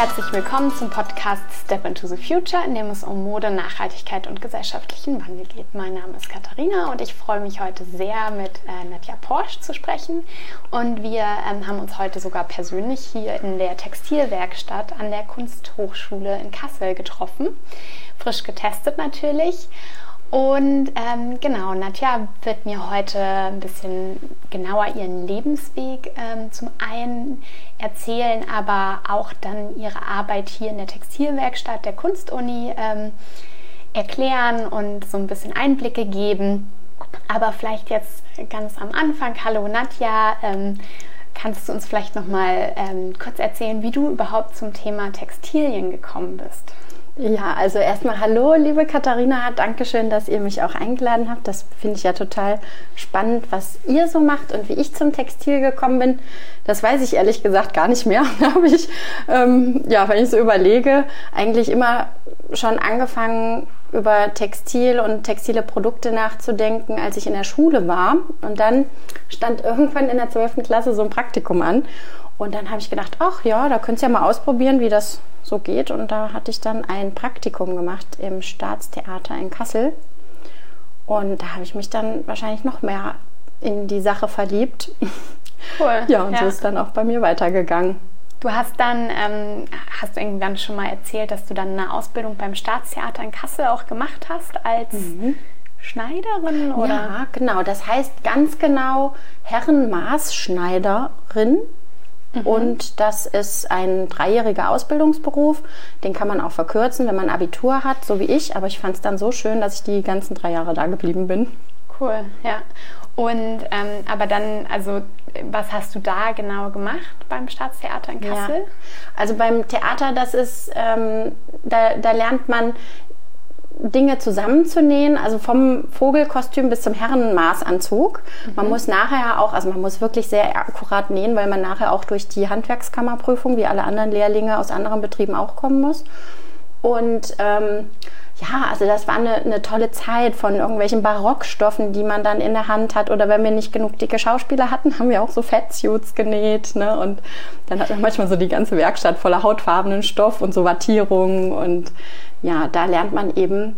Herzlich willkommen zum Podcast Step into the Future, in dem es um Mode, Nachhaltigkeit und gesellschaftlichen Wandel geht. Mein Name ist Katharina und ich freue mich heute sehr, mit Nadja Porsch zu sprechen. Und wir haben uns heute sogar persönlich hier in der Textilwerkstatt an der Kunsthochschule in Kassel getroffen. Frisch getestet natürlich. Und genau, Nadja wird mir heute ein bisschen genauer ihren Lebensweg zum einen erzählen, aber auch dann ihre Arbeit hier in der Textilwerkstatt der Kunstuni erklären und so ein bisschen Einblicke geben. Aber vielleicht jetzt ganz am Anfang, hallo Nadja, kannst du uns vielleicht noch mal kurz erzählen, wie du überhaupt zum Thema Textilien gekommen bist? Ja, also erstmal hallo, liebe Katharina, Dankeschön, dass ihr mich auch eingeladen habt. Das finde ich ja total spannend, was ihr so macht und wie ich zum Textil gekommen bin. Das weiß ich ehrlich gesagt gar nicht mehr. Da habe ich, wenn ich so überlege, eigentlich immer schon angefangen, über Textil und textile Produkte nachzudenken, als ich in der Schule war. Und dann stand irgendwann in der 12. Klasse so ein Praktikum an. Und dann habe ich gedacht, ach ja, da könntest du ja mal ausprobieren, wie das so geht. Und da hatte ich dann ein Praktikum gemacht im Staatstheater in Kassel. Und da habe ich mich dann wahrscheinlich noch mehr in die Sache verliebt. Cool. Ja, und so ist dann auch bei mir weitergegangen. Du hast dann, hast du irgendwann schon mal erzählt, dass du dann eine Ausbildung beim Staatstheater in Kassel auch gemacht hast als Schneiderin? Oder? Ja, genau. Das heißt ganz genau Herrenmaßschneiderin. Und das ist ein 3-jähriger Ausbildungsberuf. Den kann man auch verkürzen, wenn man Abitur hat, so wie ich. Aber ich fand es dann so schön, dass ich die ganzen 3 Jahre da geblieben bin. Cool, ja. Und aber dann, also was hast du da genau gemacht beim Staatstheater in Kassel? Ja. Also beim Theater, das ist, da lernt man Dinge zusammenzunähen, also vom Vogelkostüm bis zum Herrenmaßanzug. Man muss nachher auch, also man muss wirklich sehr akkurat nähen, weil man nachher auch durch die Handwerkskammerprüfung, wie alle anderen Lehrlinge aus anderen Betrieben auch kommen muss. Und also das war eine tolle Zeit von irgendwelchen Barockstoffen, die man dann in der Hand hat. Oder wenn wir nicht genug dicke Schauspieler hatten, haben wir auch so Fettsuits genäht. Ne? Und dann hat man manchmal so die ganze Werkstatt voller hautfarbenen Stoff und so Wattierungen. Und ja, da lernt man eben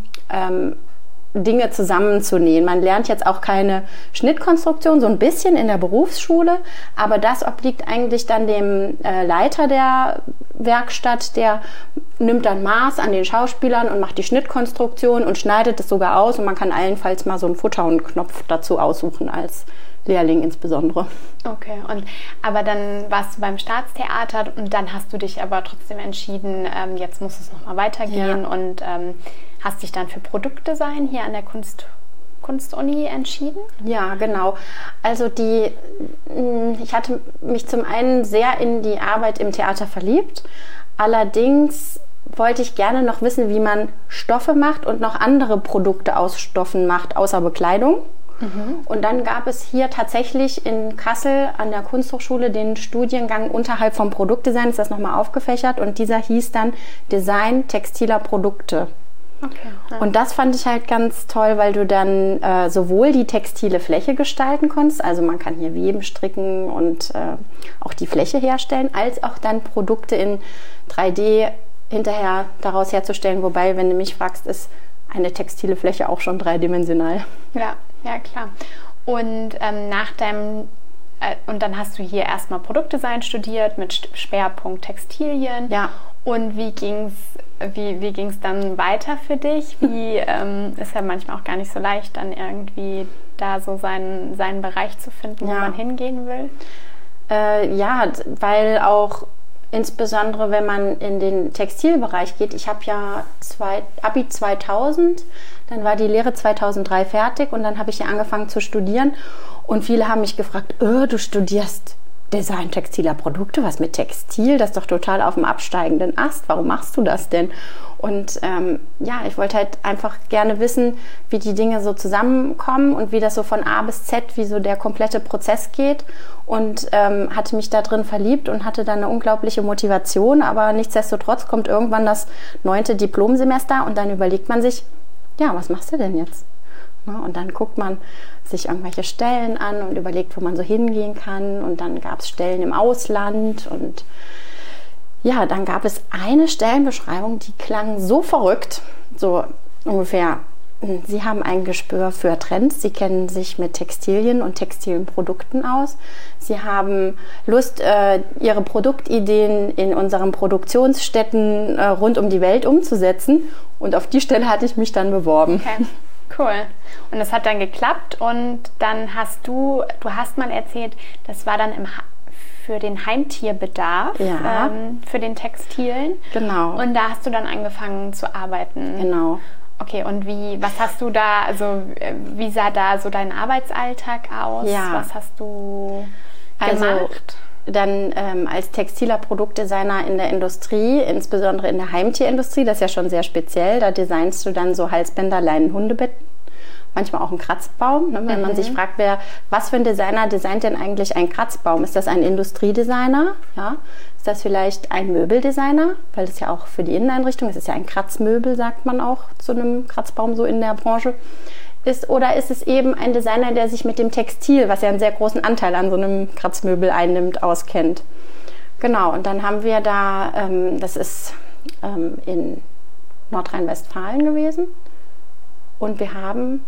Dinge zusammenzunähen. Man lernt jetzt auch keine Schnittkonstruktion, so ein bisschen in der Berufsschule, aber das obliegt eigentlich dann dem Leiter der Werkstatt, der nimmt dann Maß an den Schauspielern und macht die Schnittkonstruktion und schneidet es sogar aus und man kann allenfalls mal so einen Futter und einen Knopf dazu aussuchen als Lehrling insbesondere. Okay, aber dann warst du beim Staatstheater und dann hast du dich aber trotzdem entschieden, jetzt muss es nochmal weitergehen und hast dich dann für Produktdesign hier an der Kunstuni entschieden? Ja, genau. Also ich hatte mich zum einen sehr in die Arbeit im Theater verliebt. Allerdings wollte ich gerne noch wissen, wie man Stoffe macht und noch andere Produkte aus Stoffen macht, außer Bekleidung. Und dann gab es hier tatsächlich in Kassel an der Kunsthochschule den Studiengang unterhalb vom Produktdesign, ist das nochmal aufgefächert und dieser hieß dann Design textiler Produkte. Okay, ja. Und das fand ich halt ganz toll, weil du dann sowohl die textile Fläche gestalten konntest, also man kann hier weben, stricken und auch die Fläche herstellen, als auch dann Produkte in 3D hinterher daraus herzustellen, wobei, wenn du mich fragst, ist eine textile Fläche auch schon dreidimensional. Ja, klar. Und und dann hast du hier erstmal Produktdesign studiert mit Schwerpunkt Textilien. Ja. Und wie ging's dann weiter für dich? Ist ja manchmal auch gar nicht so leicht, dann irgendwie da so seinen Bereich zu finden, wo man hingehen will. Weil auch insbesondere, wenn man in den Textilbereich geht, ich habe ja Abi 2000, dann war die Lehre 2003 fertig und dann habe ich ja angefangen zu studieren und viele haben mich gefragt, du studierst Design textiler Produkte, was mit Textil, das ist doch total auf dem absteigenden Ast, warum machst du das denn? Und ich wollte halt einfach gerne wissen, wie die Dinge so zusammenkommen und wie das so von A bis Z, wie so der komplette Prozess geht und hatte mich da drin verliebt und hatte dann eine unglaubliche Motivation, aber nichtsdestotrotz kommt irgendwann das 9. Diplomsemester und dann überlegt man sich, was machst du denn jetzt? Und dann guckt man sich irgendwelche Stellen an und überlegt, wo man so hingehen kann. Und dann gab es Stellen im Ausland. Und Ja, dann gab es eine Stellenbeschreibung, die klang so verrückt, so ungefähr: Sie haben ein Gespür für Trends, Sie kennen sich mit Textilien und textilen Produkten aus, Sie haben Lust, Ihre Produktideen in unseren Produktionsstätten rund um die Welt umzusetzen. Und auf die Stelle hatte ich mich dann beworben. Okay, cool. Und das hat dann geklappt und dann du hast mal erzählt, das war dann für den Heimtierbedarf, ja, für den Textilen. Genau. Und da hast du dann angefangen zu arbeiten. Genau. Okay, und was hast du da, also wie sah da so dein Arbeitsalltag aus? Ja. Was hast du gemacht? Dann als textiler Produktdesigner in der Industrie, insbesondere in der Heimtierindustrie, das ist ja schon sehr speziell, da designst du dann so Halsbänder, Leinen, Hundebetten, manchmal auch einen Kratzbaum. Ne? Wenn man sich fragt, was für ein Designer designt denn eigentlich einen Kratzbaum? Ist das ein Industriedesigner? Ja? Ist das vielleicht ein Möbeldesigner? Weil das ja auch für die Inneneinrichtung, es ist ja ein Kratzmöbel, sagt man auch zu einem Kratzbaum so in der Branche. Oder ist es eben ein Designer, der sich mit dem Textil, was ja einen sehr großen Anteil an so einem Kratzmöbel einnimmt, auskennt? Genau, und dann haben wir da, das ist in Nordrhein-Westfalen gewesen, und wir haben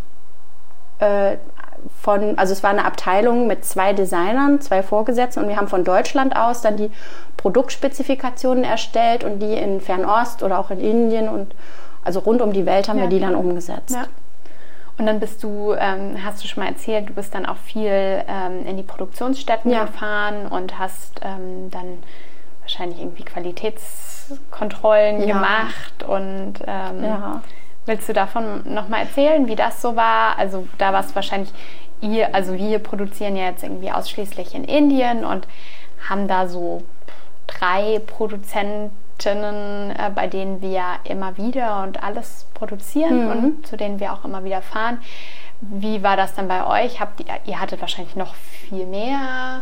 also es war eine Abteilung mit 2 Designern, 2 Vorgesetzten, und wir haben von Deutschland aus dann die Produktspezifikationen erstellt und die in Fernost oder auch in Indien und also rund um die Welt haben wir die dann umgesetzt. Ja. Und dann bist du, hast du schon mal erzählt, du bist dann auch viel in die Produktionsstätten gefahren und hast dann wahrscheinlich irgendwie Qualitätskontrollen gemacht und willst du davon nochmal erzählen, wie das so war? Also da war es wahrscheinlich, wir produzieren ja jetzt irgendwie ausschließlich in Indien und haben da so 3 Produzentinnen, bei denen wir immer wieder und alles produzieren und zu denen wir auch immer wieder fahren. Wie war das dann bei euch? Ihr hattet wahrscheinlich noch viel mehr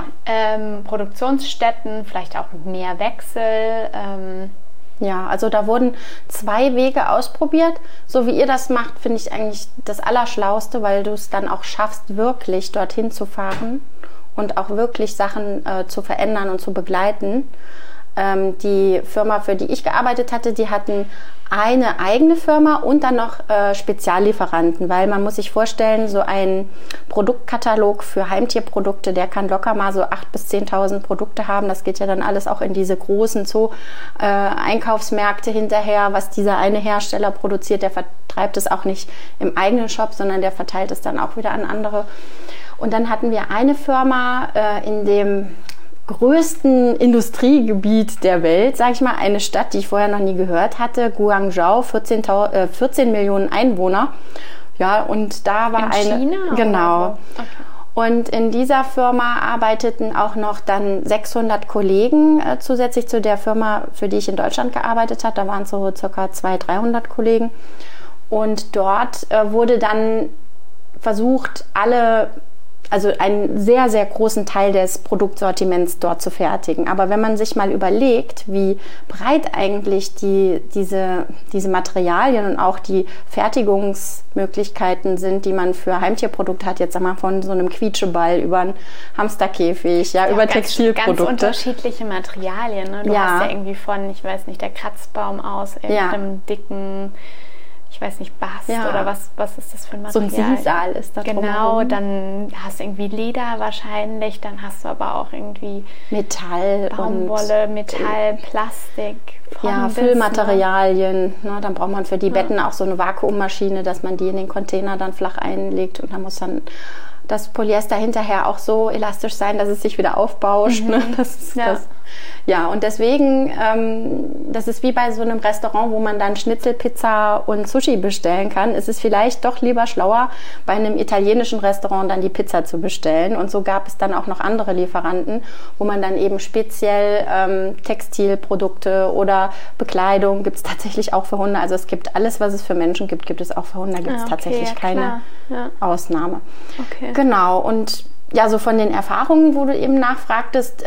Produktionsstätten, vielleicht auch mehr Wechsel. Ja, also da wurden 2 Wege ausprobiert. So wie ihr das macht, finde ich eigentlich das Allerschlauste, weil du es dann auch schaffst, wirklich dorthin zu fahren und auch wirklich Sachen zu verändern und zu begleiten. Die Firma, für die ich gearbeitet hatte, die hatten eine eigene Firma und dann noch Speziallieferanten, weil man muss sich vorstellen, so ein Produktkatalog für Heimtierprodukte, der kann locker mal so 8.000 bis 10.000 Produkte haben. Das geht ja dann alles auch in diese großen Einkaufsmärkte hinterher, was dieser eine Hersteller produziert. Der vertreibt es auch nicht im eigenen Shop, sondern der verteilt es dann auch wieder an andere. Und dann hatten wir eine Firma in dem größten Industriegebiet der Welt, sage ich mal, eine Stadt, die ich vorher noch nie gehört hatte, Guangzhou, 14 Millionen Einwohner. Ja, und da war in China? Genau. Okay. Und in dieser Firma arbeiteten auch noch dann 600 Kollegen zusätzlich zu der Firma, für die ich in Deutschland gearbeitet habe. Da waren es so ca. 200-300 Kollegen. Und dort wurde dann versucht, also einen sehr, sehr großen Teil des Produktsortiments dort zu fertigen. Aber wenn man sich mal überlegt, wie breit eigentlich diese Materialien und auch die Fertigungsmöglichkeiten sind, die man für Heimtierprodukte hat, jetzt sag mal von so einem Quietscheball über einen Hamsterkäfig, über Textilprodukte. Ganz unterschiedliche Materialien. Ne? Du hast ja irgendwie von, ich weiß nicht, der Kratzbaum aus irgendeinem dicken, ich weiß nicht, Bast oder was ist das für ein Material? So ein Sisal ist da Genau, dann hast du irgendwie Leder wahrscheinlich, dann hast du aber auch irgendwie Metall, Baumwolle, Metall, Plastik. Füllmaterialien. Ne? Dann braucht man für die Betten auch so eine Vakuummaschine, dass man die in den Container dann flach einlegt, und dann muss dann das Polyester hinterher auch so elastisch sein, dass es sich wieder aufbauscht. Ne? Und deswegen, das ist wie bei so einem Restaurant, wo man dann Schnitzel, Pizza und Sushi bestellen kann, ist es vielleicht doch lieber schlauer, bei einem italienischen Restaurant dann die Pizza zu bestellen. Und so gab es dann auch noch andere Lieferanten, wo man dann eben speziell Textilprodukte oder Bekleidung gibt es tatsächlich auch für Hunde. Also es gibt alles, was es für Menschen gibt, gibt es auch für Hunde. Da gibt es tatsächlich keine Ausnahme. Okay. Genau, und ja, so von den Erfahrungen, wo du eben nachfragtest,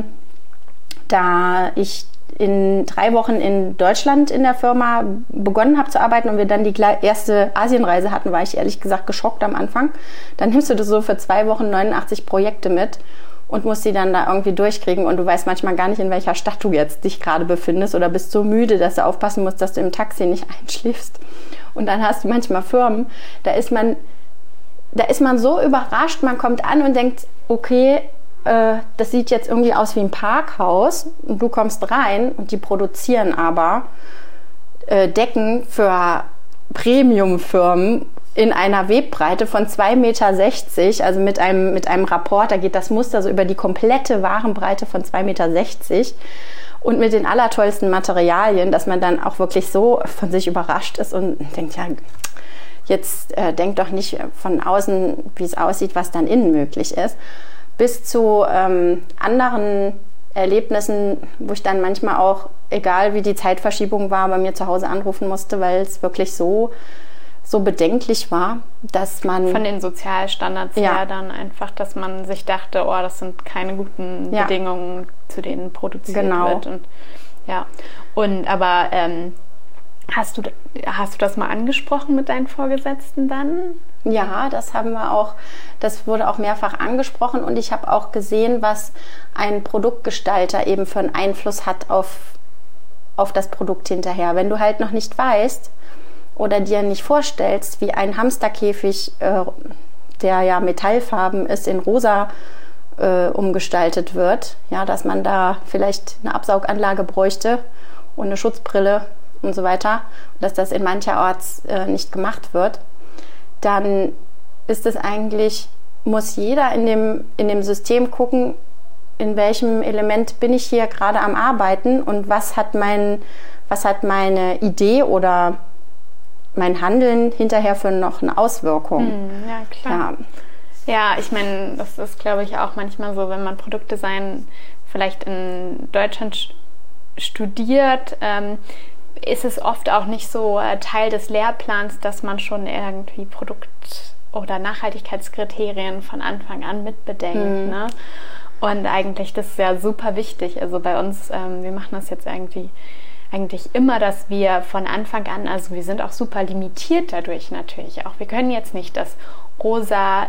da ich in 3 Wochen in Deutschland in der Firma begonnen habe zu arbeiten und wir dann die erste Asienreise hatten, war ich ehrlich gesagt geschockt am Anfang. Dann nimmst du das so für 2 Wochen 89 Projekte mit und musst die dann da irgendwie durchkriegen und du weißt manchmal gar nicht, in welcher Stadt du jetzt dich gerade befindest oder bist so müde, dass du aufpassen musst, dass du im Taxi nicht einschläfst. Und dann hast du manchmal Firmen, da ist man so überrascht, man kommt an und denkt, okay, das sieht jetzt irgendwie aus wie ein Parkhaus und du kommst rein und die produzieren aber Decken für Premium-Firmen in einer Webbreite von 2,60 Meter, also mit einem Rapport, da geht das Muster so über die komplette Warenbreite von 2,60 Meter und mit den allertollsten Materialien, dass man dann auch wirklich so von sich überrascht ist und denkt, ja, jetzt denk doch nicht von außen, wie es aussieht, was dann innen möglich ist, bis zu anderen Erlebnissen, wo ich dann manchmal auch, egal wie die Zeitverschiebung war, bei mir zu Hause anrufen musste, weil es wirklich so bedenklich war, dass man... Von den Sozialstandards her dann einfach, dass man sich dachte, oh, das sind keine guten Bedingungen, zu denen produziert wird. Aber hast du das mal angesprochen mit deinen Vorgesetzten dann? Ja, das wurde auch mehrfach angesprochen und ich habe auch gesehen, was ein Produktgestalter eben für einen Einfluss hat auf das Produkt hinterher. Wenn du halt noch nicht weißt oder dir nicht vorstellst, wie ein Hamsterkäfig, der ja metallfarben ist, in rosa umgestaltet wird, ja, dass man da vielleicht eine Absauganlage bräuchte und eine Schutzbrille und so weiter, dass das in mancherorts nicht gemacht wird, dann ist es eigentlich, muss jeder in dem System gucken, in welchem Element bin ich hier gerade am Arbeiten und was hat meine Idee oder mein Handeln hinterher für noch eine Auswirkung. Ja, klar. Ja, ich meine, das ist, glaube ich, auch manchmal so, wenn man Produktdesign vielleicht in Deutschland studiert, ist es oft auch nicht so Teil des Lehrplans, dass man schon irgendwie Produkt- oder Nachhaltigkeitskriterien von Anfang an mitbedenkt. Ne? Und eigentlich, das ist ja super wichtig. Also bei uns, wir machen das jetzt eigentlich immer, dass wir von Anfang an, also wir sind auch super limitiert dadurch natürlich auch. Wir können jetzt nicht das rosa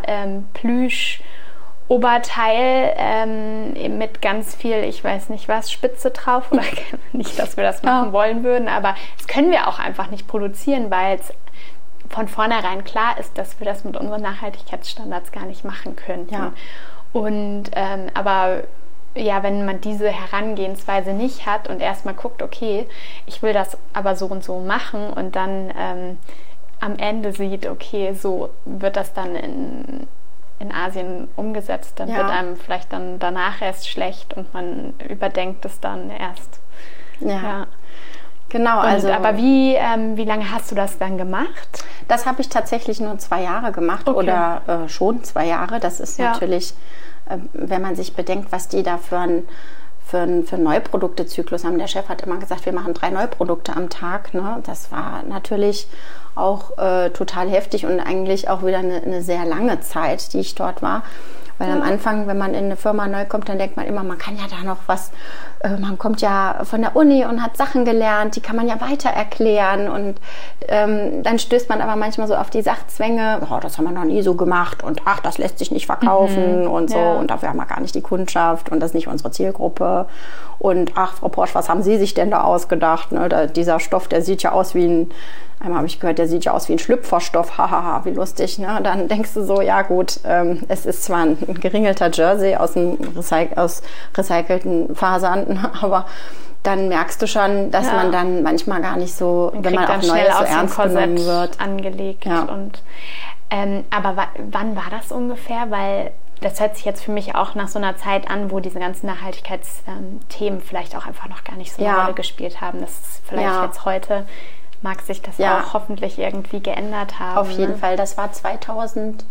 Plüsch-Oberteil mit ganz viel, ich weiß nicht was, Spitze drauf, oder nicht, dass wir das machen wollen würden, aber das können wir auch einfach nicht produzieren, weil es von vornherein klar ist, dass wir das mit unseren Nachhaltigkeitsstandards gar nicht machen könnten. Ja. Und aber ja, wenn man diese Herangehensweise nicht hat und erstmal guckt, okay, ich will das aber so und so machen und dann am Ende sieht, okay, so wird das dann in Asien umgesetzt, dann wird einem vielleicht dann danach erst schlecht und man überdenkt es dann erst. Ja. Genau. Aber wie lange hast du das dann gemacht? Das habe ich tatsächlich nur 2 Jahre gemacht oder schon 2 Jahre. Das ist natürlich, wenn man sich bedenkt, was die da für einen Neuproduktezyklus haben. Der Chef hat immer gesagt, wir machen 3 Neuprodukte am Tag. Ne? Das war natürlich auch total heftig und eigentlich auch wieder eine sehr lange Zeit, die ich dort war. Weil am Anfang, wenn man in eine Firma neu kommt, dann denkt man immer, man kann ja da noch was, man kommt ja von der Uni und hat Sachen gelernt, die kann man ja weiter erklären und dann stößt man aber manchmal so auf die Sachzwänge, oh, das haben wir noch nie so gemacht und ach, das lässt sich nicht verkaufen und so und dafür haben wir gar nicht die Kundschaft und das ist nicht unsere Zielgruppe und ach, Frau Porsch, was haben Sie sich denn da ausgedacht? Ne? Dieser Stoff, der sieht ja aus wie ein, einmal habe ich gehört, der sieht ja aus wie ein Schlüpferstoff, hahaha, wie lustig. Ne? Dann denkst du so, ja gut, es ist zwar ein geringelter Jersey aus recycelten Fasern, aber dann merkst du schon, dass man dann manchmal gar nicht so, wenn man auch Neues so ernst genommen wird. Angelegt. Ja. Und, aber wann war das ungefähr? Weil das hört sich jetzt für mich auch nach so einer Zeit an, wo diese ganzen Nachhaltigkeitsthemen vielleicht auch einfach noch gar nicht so eine Rolle gespielt haben. Das ist vielleicht jetzt heute, mag sich das auch hoffentlich irgendwie geändert haben. Auf jeden Fall. Das war 2008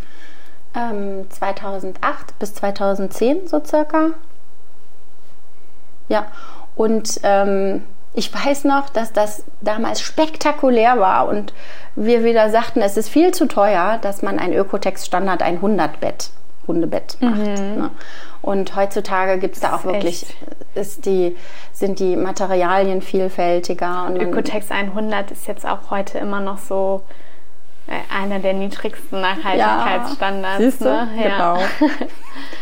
bis 2010 so circa. Ja, und ich weiß noch, dass das damals spektakulär war und wir wieder sagten, es ist viel zu teuer, dass man ein Ökotex-Standard, ein Hundebett macht. Ne? Und heutzutage gibt es da auch wirklich, sind die Materialien vielfältiger. Und Ökotex 100 ist jetzt auch heute immer noch so einer der niedrigsten Nachhaltigkeitsstandards. Siehst du? Ne? Genau.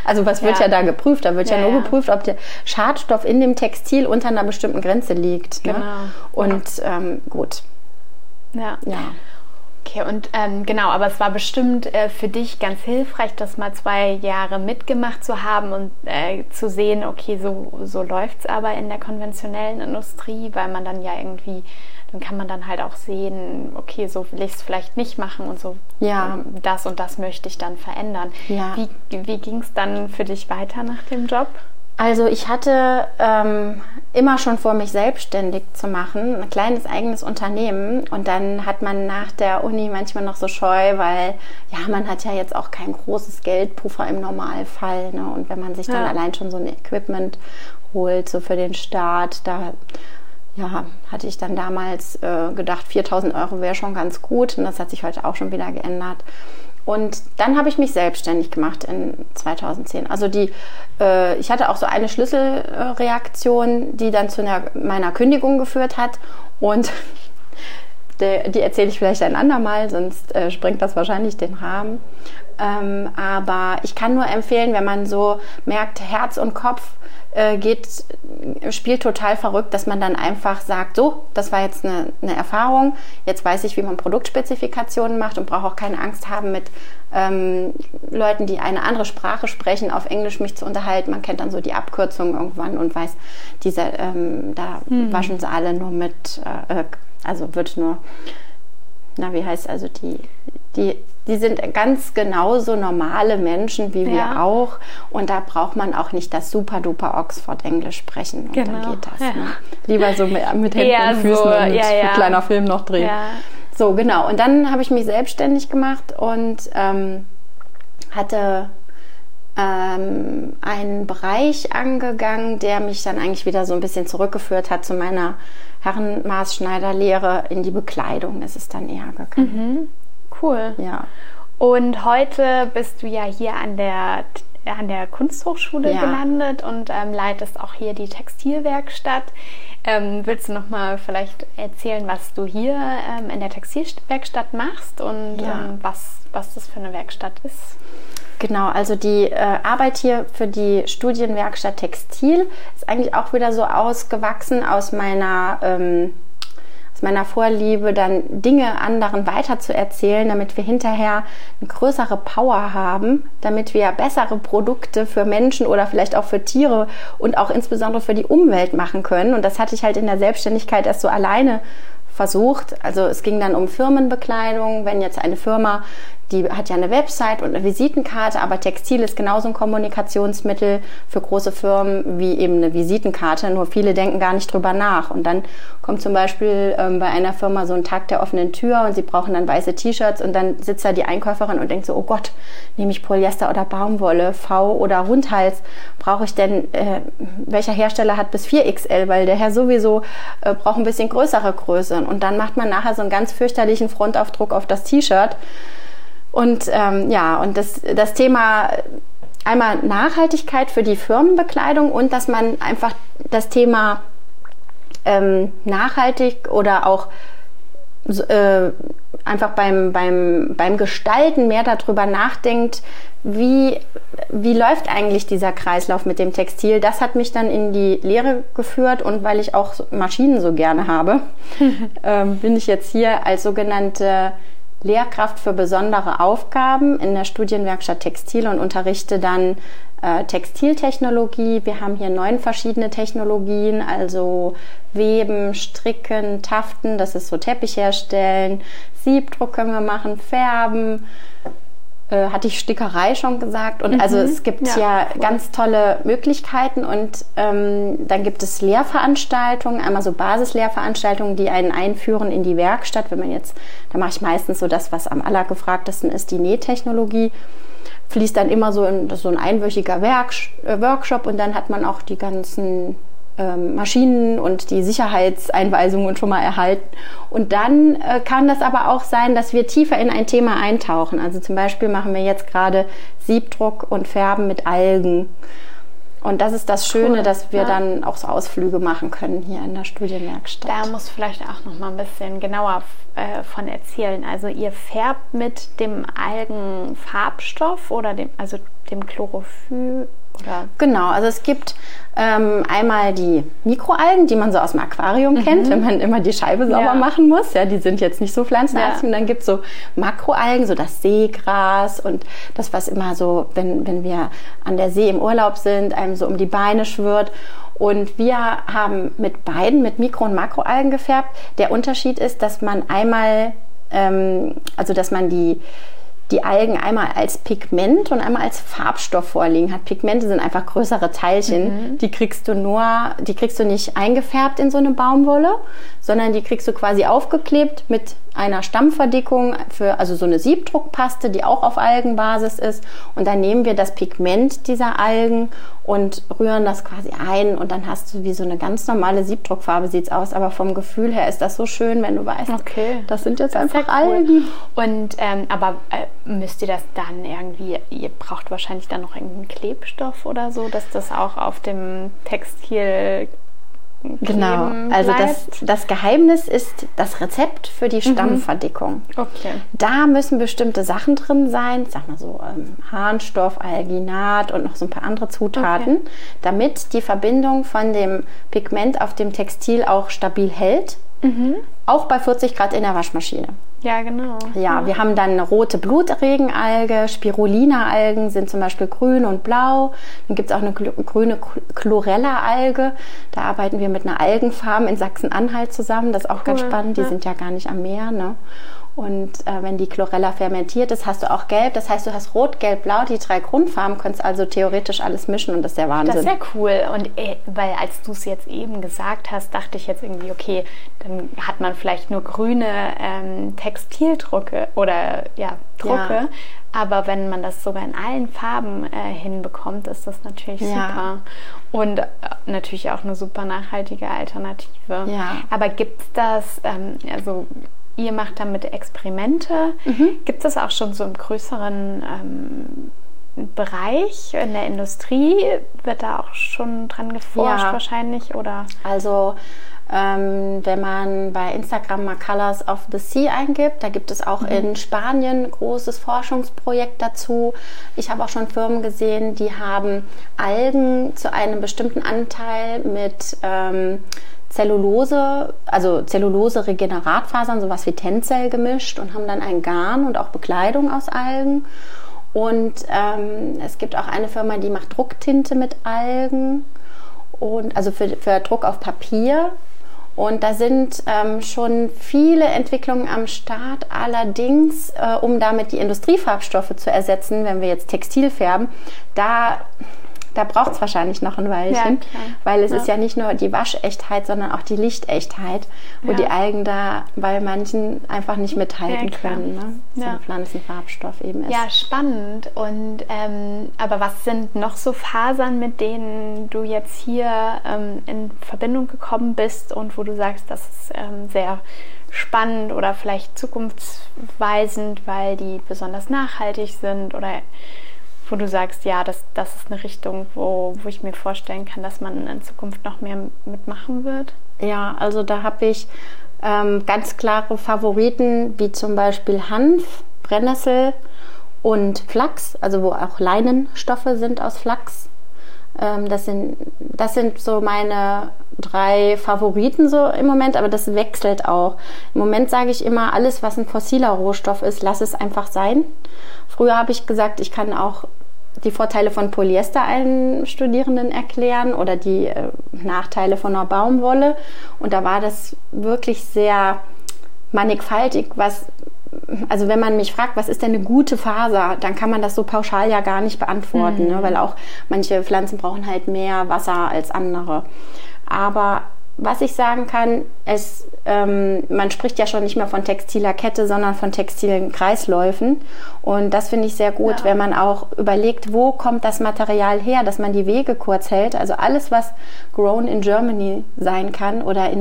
Also was wird ja da geprüft? Da wird ja nur geprüft, ob der Schadstoff in dem Textil unter einer bestimmten Grenze liegt. Genau. Ne? Und gut. Ja. Okay, und genau, aber es war bestimmt für dich ganz hilfreich, das mal 2 Jahre mitgemacht zu haben und zu sehen, okay, so läuft es aber in der konventionellen Industrie, weil man dann ja irgendwie, dann kann man dann halt auch sehen, okay, so will ich es vielleicht nicht machen und so, das und das möchte ich dann verändern. Ja. Wie ging es dann für dich weiter nach dem Job? Also ich hatte immer schon vor, mich selbstständig zu machen, ein kleines eigenes Unternehmen, und dann hat man nach der Uni manchmal noch so Scheu, weil man hat ja jetzt auch kein großes Geldpuffer im Normalfall, ne? Und wenn man sich dann allein schon so ein Equipment holt, so für den Start, da hatte ich dann damals gedacht, 4.000 € wäre schon ganz gut, und das hat sich heute auch schon wieder geändert. Und dann habe ich mich selbstständig gemacht in 2010. Also ich hatte auch so eine Schlüsselreaktion, die dann zu meiner Kündigung geführt hat. Und die erzähle ich vielleicht ein andermal, sonst sprengt das wahrscheinlich den Rahmen. Aber ich kann nur empfehlen, wenn man so merkt, Herz und Kopf spielt total verrückt, dass man dann einfach sagt, so, das war jetzt eine Erfahrung, jetzt weiß ich, wie man Produktspezifikationen macht und brauche auch keine Angst haben, mit Leuten, die eine andere Sprache sprechen, auf Englisch mich zu unterhalten. Man kennt dann so die Abkürzungen irgendwann und weiß, da waschen sie alle nur mit, also wird nur, wie heißt also die sind ganz genauso normale Menschen wie wir auch, und da braucht man auch nicht das super-duper Oxford-Englisch sprechen, und dann geht das. Ne? Lieber so mit Händen und Füßen und ein kleiner Film noch drehen. Ja. So, genau. Und dann habe ich mich selbstständig gemacht und hatte einen Bereich angegangen, der mich dann eigentlich wieder so ein bisschen zurückgeführt hat zu meiner Herrenmaßschneiderlehre in die Bekleidung. Das ist dann eher gegangen. Cool. Ja. Und heute bist du ja hier an der Kunsthochschule gelandet und leitest auch hier die Textilwerkstatt. Willst du noch mal vielleicht erzählen, was du hier in der Textilwerkstatt machst und was das für eine Werkstatt ist? Genau, also die Arbeit hier für die Studienwerkstatt Textil ist eigentlich auch wieder so ausgewachsen aus meiner Vorliebe, dann Dinge anderen weiterzuerzählen, damit wir hinterher eine größere Power haben, damit wir bessere Produkte für Menschen oder vielleicht auch für Tiere und auch insbesondere für die Umwelt machen können. Und das hatte ich halt in der Selbstständigkeit erst so alleine versucht. Also es ging dann um Firmenbekleidung, wenn jetzt eine Firma, die hat ja eine Website und eine Visitenkarte, aber Textil ist genauso ein Kommunikationsmittel für große Firmen wie eben eine Visitenkarte, nur viele denken gar nicht drüber nach. Und dann kommt zum Beispiel bei einer Firma so ein Tag der offenen Tür und sie brauchen dann weiße T-Shirts und dann sitzt da die Einkäuferin und denkt so, oh Gott, nehme ich Polyester oder Baumwolle, V oder Rundhals, brauche ich denn, welcher Hersteller hat bis 4XL, weil der Herr sowieso braucht ein bisschen größere Größe. Und dann macht man nachher so einen ganz fürchterlichen Frontaufdruck auf das T-Shirt. Und und das Thema einmal Nachhaltigkeit für die Firmenbekleidung und dass man einfach das Thema nachhaltig oder auch einfach beim Gestalten mehr darüber nachdenkt, wie läuft eigentlich dieser Kreislauf mit dem Textil. Das hat mich dann in die Lehre geführt, und weil ich auch Maschinen so gerne habe, bin ich jetzt hier als sogenannte Lehrkraft für besondere Aufgaben in der Studienwerkstatt Textil und unterrichte dann Textiltechnologie. Wir haben hier 9 verschiedene Technologien, also Weben, Stricken, Taften, das ist so Teppich herstellen, Siebdruck können wir machen, Färben, hatte ich Stickerei schon gesagt. Und also es gibt ganz tolle Möglichkeiten, und dann gibt es Lehrveranstaltungen, einmal so Basislehrveranstaltungen, die einen einführen in die Werkstatt. Da mache ich meistens so das, was am allergefragtesten ist, die Nähtechnologie. Fließt dann immer so in so ein einwöchiger Workshop, und dann hat man auch die ganzen Maschinen und die Sicherheitseinweisungen schon mal erhalten. Und dann kann das aber auch sein, dass wir tiefer in ein Thema eintauchen. Also zum Beispiel machen wir jetzt gerade Siebdruck und Färben mit Algen. Und das ist das Schöne, Cool. dass wir dann auch so Ausflüge machen können hier in der Studienwerkstatt. Da musst du vielleicht auch noch mal ein bisschen genauer von erzählen. Also ihr färbt mit dem Algenfarbstoff oder dem Chlorophyll? Oder? Genau, also es gibt einmal die Mikroalgen, die man so aus dem Aquarium kennt, wenn man immer die Scheibe sauber machen muss. Ja, die sind jetzt nicht so pflanzenartig. Und dann gibt es so Makroalgen, so das Seegras und das, was immer so, wenn wir an der See im Urlaub sind, einem so um die Beine schwirrt. Und wir haben mit beiden, mit Mikro- und Makroalgen gefärbt. Der Unterschied ist, dass man einmal, dass man die Algen einmal als Pigment und einmal als Farbstoff vorliegen hat. Pigmente sind einfach größere Teilchen. Die kriegst du nicht eingefärbt in so eine Baumwolle, sondern die kriegst du quasi aufgeklebt mit einer Stammverdickung also so eine Siebdruckpaste, die auch auf Algenbasis ist. Und dann nehmen wir das Pigment dieser Algen und rühren das quasi ein und dann hast du wie so eine ganz normale Siebdruckfarbe, sieht's aus. Aber vom Gefühl her ist das so schön, wenn du weißt, das sind jetzt einfach Algen. Und aber müsst ihr das dann irgendwie, ihr braucht wahrscheinlich dann noch irgendeinen Klebstoff oder so, dass das auch auf dem Textil Genau, also das Geheimnis ist das Rezept für die Stammverdickung. Okay. Da müssen bestimmte Sachen drin sein, sag mal so Harnstoff, Alginat und noch so ein paar andere Zutaten, damit die Verbindung von dem Pigment auf dem Textil auch stabil hält. Auch bei 40 Grad in der Waschmaschine. Ja, genau. Ja, wir haben dann eine rote Blutregenalge, Spirulina-Algen sind zum Beispiel grün und blau. Dann gibt es auch eine grüne Chlorella-Alge. Da arbeiten wir mit einer Algenfarm in Sachsen-Anhalt zusammen. Das ist auch ganz spannend. Die sind ja gar nicht am Meer, ne? Und wenn die Chlorella fermentiert ist, hast du auch gelb. Das heißt, du hast rot, gelb, blau, die 3 Grundfarben. Kannst also theoretisch alles mischen und das ist der Wahnsinn. Das ist ja cool. Und weil als du es jetzt eben gesagt hast, dachte ich jetzt irgendwie, okay, dann hat man vielleicht nur grüne Textildrucke oder Drucke. Ja. Aber wenn man das sogar in allen Farben hinbekommt, ist das natürlich super. Und natürlich auch eine super nachhaltige Alternative. Ja. Aber gibt es das, ihr macht damit Experimente. Gibt es das auch schon so im größeren Bereich in der Industrie? Wird da auch schon dran geforscht wahrscheinlich? Oder? Also wenn man bei Instagram mal Colors of the Sea eingibt, da gibt es auch in Spanien ein großes Forschungsprojekt dazu. Ich habe auch schon Firmen gesehen, die haben Algen zu einem bestimmten Anteil mit Zellulose-Regeneratfasern, sowas wie Tencel gemischt und haben dann ein Garn und auch Bekleidung aus Algen. Und es gibt auch eine Firma, die macht Drucktinte mit Algen, und also für Druck auf Papier. Und da sind schon viele Entwicklungen am Start. Allerdings, um damit die Industriefarbstoffe zu ersetzen, wenn wir jetzt Textil färben, da braucht es wahrscheinlich noch ein Weilchen, weil es ist ja nicht nur die Waschechtheit, sondern auch die Lichtechtheit, wo die Algen da bei manchen einfach nicht mithalten können, ne? So ein Pflanzenfarbstoff eben ist. Ja, spannend. Und aber was sind noch so Fasern, mit denen du jetzt hier in Verbindung gekommen bist und wo du sagst, das ist sehr spannend oder vielleicht zukunftsweisend, weil die besonders nachhaltig sind oder wo du sagst, ja, das ist eine Richtung, wo ich mir vorstellen kann, dass man in Zukunft noch mehr mitmachen wird? Ja, also da habe ich ganz klare Favoriten, wie zum Beispiel Hanf, Brennnessel und Flachs, also wo auch Leinenstoffe sind aus Flachs. Das sind so meine 3 Favoriten so im Moment, aber das wechselt auch. Im Moment sage ich immer, alles, was ein fossiler Rohstoff ist, lass es einfach sein. Früher habe ich gesagt, ich kann auch die Vorteile von Polyester allen Studierenden erklären oder die Nachteile von einer Baumwolle. Und da war das wirklich sehr mannigfaltig, also wenn man mich fragt, was ist denn eine gute Faser, dann kann man das so pauschal ja gar nicht beantworten, ne? Weil auch manche Pflanzen brauchen halt mehr Wasser als andere. Aber was ich sagen kann, man spricht ja schon nicht mehr von textiler Kette, sondern von textilen Kreisläufen. Und das finde ich sehr gut, wenn man auch überlegt, wo kommt das Material her, dass man die Wege kurz hält. Also alles, was grown in Germany sein kann oder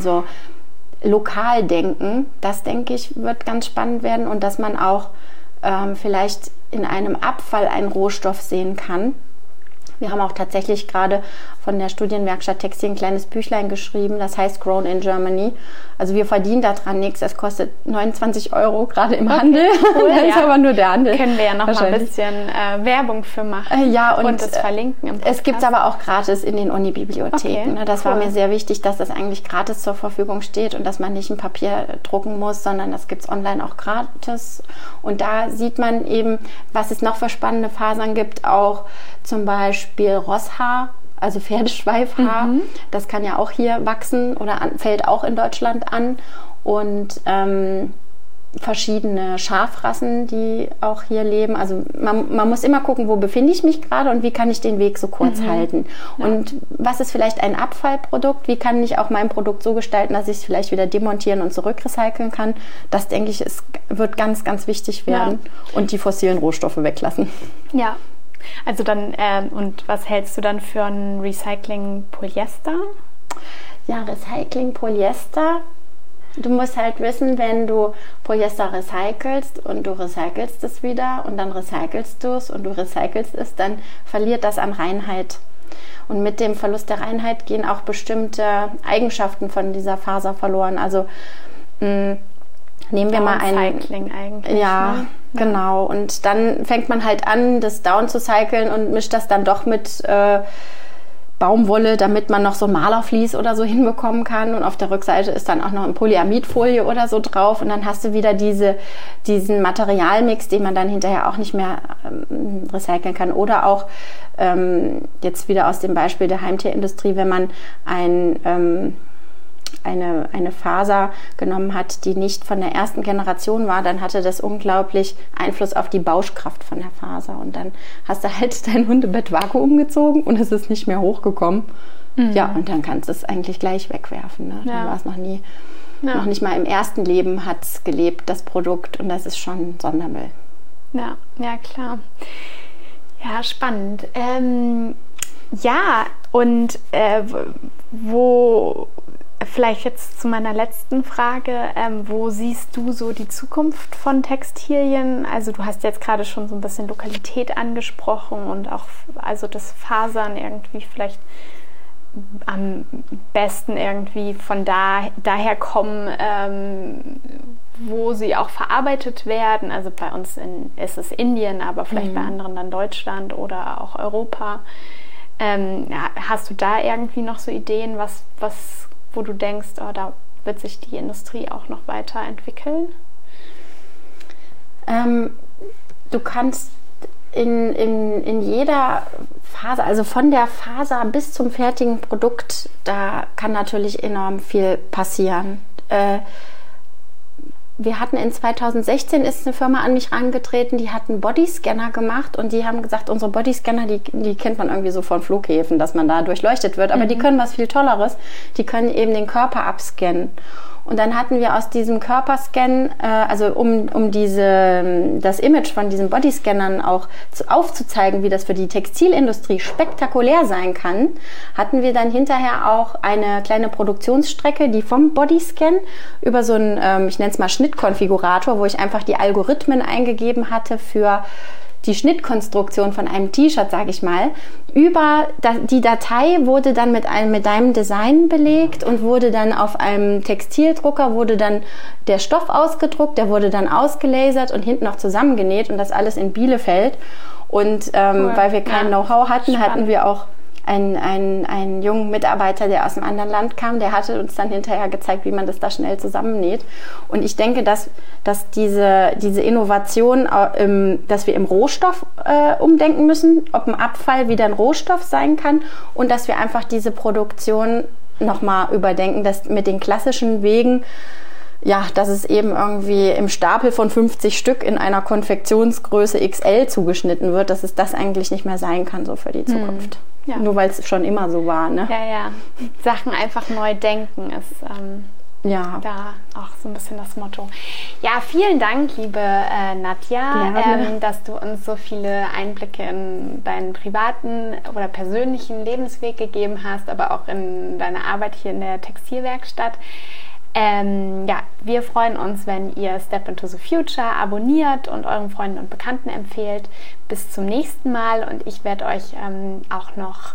lokal denken, das denke ich, wird ganz spannend werden. Und dass man auch vielleicht in einem Abfall einen Rohstoff sehen kann. Wir haben auch tatsächlich gerade von der Studienwerkstatt Textil ein kleines Büchlein geschrieben, das heißt Grown in Germany. Also wir verdienen daran nichts, es kostet 29 € gerade im Handel. Cool, das ist aber nur der Handel. Können wir ja noch mal ein bisschen Werbung für machen und das verlinken im Podcast. Es gibt es aber auch gratis in den Uni-Bibliotheken. Okay, das war mir sehr wichtig, dass das eigentlich gratis zur Verfügung steht und dass man nicht ein Papier drucken muss, sondern das gibt es online auch gratis. Und da sieht man eben, was es noch für spannende Fasern gibt, auch zum Beispiel Rosshaar, also Pferdeschweifhaar. Das kann ja auch hier wachsen oder fällt auch in Deutschland an. Und verschiedene Schafrassen, die auch hier leben. Also man muss immer gucken, wo befinde ich mich gerade und wie kann ich den Weg so kurz halten. Ja. Und was ist vielleicht ein Abfallprodukt? Wie kann ich auch mein Produkt so gestalten, dass ich es vielleicht wieder demontieren und zurückrecyceln kann? Das, denke ich, wird ganz, ganz wichtig werden. Ja. Und die fossilen Rohstoffe weglassen. Ja. Also dann, und was hältst du dann für ein Recycling Polyester? Ja, Recycling Polyester. Du musst halt wissen, wenn du Polyester recycelst und du recycelst es wieder und dann recycelst du es und du recycelst es, dann verliert das an Reinheit. Und mit dem Verlust der Reinheit gehen auch bestimmte Eigenschaften von dieser Faser verloren. Also nehmen wir mal ein Recycling eigentlich. Ja, ne? Genau. Und dann fängt man halt an, das down zu cyclen und mischt das dann doch mit Baumwolle, damit man noch so Malervlies oder so hinbekommen kann. Und auf der Rückseite ist dann auch noch eine Polyamidfolie oder so drauf. Und dann hast du wieder diesen Materialmix, den man dann hinterher auch nicht mehr recyceln kann. Oder auch jetzt wieder aus dem Beispiel der Heimtierindustrie, wenn man eine Faser genommen hat, die nicht von der ersten Generation war, dann hatte das unglaublich Einfluss auf die Bauschkraft von der Faser. Und dann hast du halt dein Hundebett Vakuum gezogen und es ist nicht mehr hochgekommen. Ja, und dann kannst du es eigentlich gleich wegwerfen. Ne? Dann war es noch nicht mal im ersten Leben hat es gelebt, das Produkt. Und das ist schon Sondermüll. Ja, klar. Ja, spannend. Ja, und vielleicht jetzt zu meiner letzten Frage, wo siehst du so die Zukunft von Textilien? Also du hast jetzt gerade schon so ein bisschen Lokalität angesprochen und auch also das Fasern irgendwie vielleicht am besten irgendwie von daher kommen, wo sie auch verarbeitet werden. Also bei uns ist es Indien, aber vielleicht bei anderen dann Deutschland oder auch Europa. Hast du da irgendwie noch so Ideen, wo du denkst, da wird sich die Industrie auch noch weiterentwickeln? Du kannst in jeder Phase, also von der Faser bis zum fertigen Produkt, da kann natürlich enorm viel passieren. Wir hatten in 2016 ist eine Firma an mich herangetreten, die hat einen Bodyscanner gemacht und die haben gesagt, unsere Bodyscanner, die kennt man irgendwie so von Flughäfen, dass man da durchleuchtet wird, aber die können was viel Tolleres, die können eben den Körper abscannen. Und dann hatten wir aus diesem Körperscan, also um das Image von diesen Bodyscannern auch aufzuzeigen, wie das für die Textilindustrie spektakulär sein kann, hatten wir dann hinterher auch eine kleine Produktionsstrecke, die vom Bodyscan über so einen, ich nenne es mal Schnittkonfigurator, wo ich einfach die Algorithmen eingegeben hatte für die Schnittkonstruktion von einem T-Shirt, sage ich mal, über die Datei wurde dann mit deinem Design belegt und wurde dann auf einem Textildrucker, wurde dann der Stoff ausgedruckt, der wurde dann ausgelasert und hinten noch zusammengenäht und das alles in Bielefeld. Und cool. Weil wir kein Know-how hatten, hatten wir auch einen jungen Mitarbeiter, der aus einem anderen Land kam, der hatte uns dann hinterher gezeigt, wie man das da schnell zusammennäht. Und ich denke, dass diese Innovation, dass wir im Rohstoff umdenken müssen, ob ein Abfall wieder ein Rohstoff sein kann und dass wir einfach diese Produktion nochmal überdenken, dass mit den klassischen Wegen, ja, dass es eben irgendwie im Stapel von 50 Stück in einer Konfektionsgröße XL zugeschnitten wird, dass es das eigentlich nicht mehr sein kann, so für die Zukunft. Ja. Nur weil es schon immer so war, ne? Ja. Sachen einfach neu denken ist da auch so ein bisschen das Motto. Ja, vielen Dank, liebe Nadja, dass du uns so viele Einblicke in deinen privaten oder persönlichen Lebensweg gegeben hast, aber auch in deine Arbeit hier in der Textilwerkstatt. Ja, wir freuen uns, wenn ihr Step into the Future abonniert und euren Freunden und Bekannten empfehlt. Bis zum nächsten Mal und ich werde euch auch noch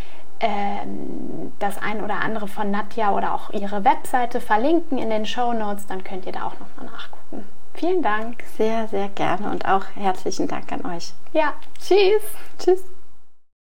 das ein oder andere von Nadja oder auch ihre Webseite verlinken in den Shownotes, dann könnt ihr da auch nochmal nachgucken. Vielen Dank. Sehr, sehr gerne und auch herzlichen Dank an euch. Ja, tschüss. Tschüss.